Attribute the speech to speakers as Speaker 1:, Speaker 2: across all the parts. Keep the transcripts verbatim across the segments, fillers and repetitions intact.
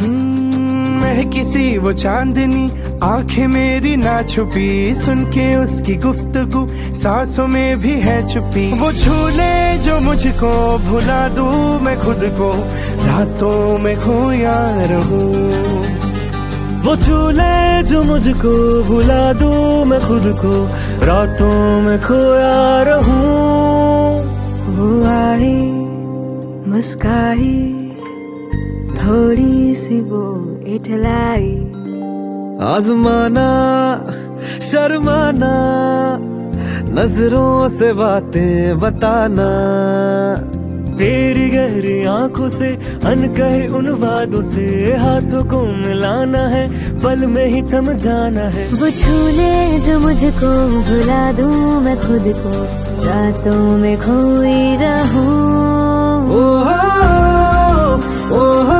Speaker 1: मैं किसी वो चांदनी आंखें मेरी ना छुपी, सुन के उसकी गुफ्तगू सांसों में भी है छुपी। वो झूले जो मुझको भुला दूं मैं खुद को, रातों में खोया रहूं।
Speaker 2: वो झूले जो मुझको भुला दूं मैं खुद को, रातों में खोया रहूं।
Speaker 3: वो आई मुस्काई, थोड़ी सी वो इठलाई,
Speaker 2: आजमाना शर्माना, नजरों से बातें बताना। तेरी गहरी आंखों से अनकहे उन वादों से, हाथों को मिलाना है पल में ही थम जाना है।
Speaker 3: वो झूले जो मुझको भुला दूं मैं खुद को, रातों में खोई रहूं।
Speaker 2: ओहो ओहो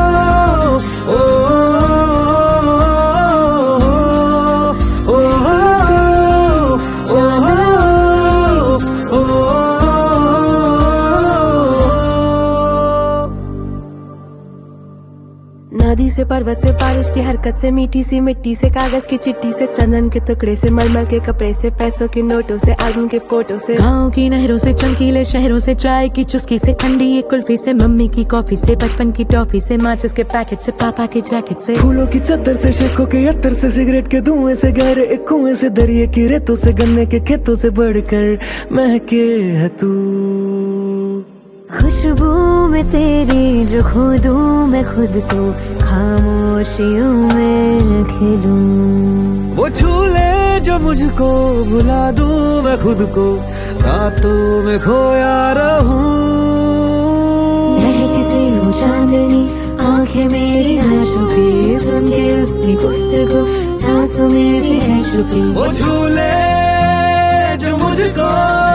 Speaker 3: नदी से पर्वत से बारिश की हरकत से, मीठी सी मिट्टी से कागज की चिट्ठी से, चंदन के टुकड़े से, मलमल के कपड़े से, पैसों के नोटों से, एल्बम के फोटो से,
Speaker 4: गाँव की नहरों से, चमकीले शहरों से, चाय की चुस्की से, ठंडी एक कुल्फी से, मम्मी की कॉफी से, बचपन की टॉफी से, माचिस के पैकेट से, पापा के जैकेट से,
Speaker 2: फूलों की चादर से, शेखों के अत्तर से, सिगरेट के धुएं से, गहरे एक कुएं से, दरिया की रेतों से, गन्ने के खेतों से बढ़कर महके है तू।
Speaker 3: खुशबू में तेरी जो खो दूं मैं खुद को, खामोशियों में खिलूं।
Speaker 2: वो झूले जो मुझको भुला दूं मैं खुद को, रातों में खोया रहूं।
Speaker 3: रहे किसी वो चांदनी आंखें मेरी ना छुपी, सुन के उसकी गुफ्तगू सांसों में भी है छुपी।
Speaker 2: वो झूले जो मुझको